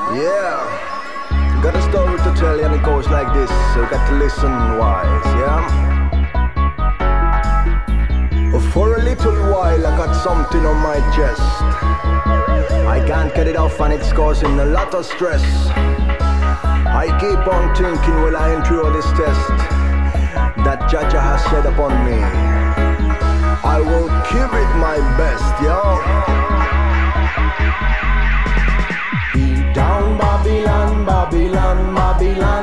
Yeah, got a story to tell you and it goes like this, so you got to listen wise, yeah? For a little while I got something on my chest. I can't get it off and it's causing a lot of stress. I keep on thinking while I endure this test that Jaja has set upon me. I will give it my best, yo. Beat down Babylon, Babylon, Babylon.